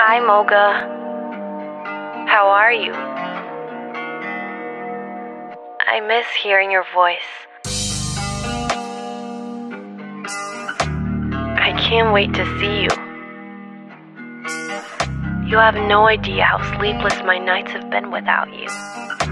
Hi, Moga. How are you? I miss hearing your voice. I can't wait to see you. You have no idea how sleepless my nights have been without you.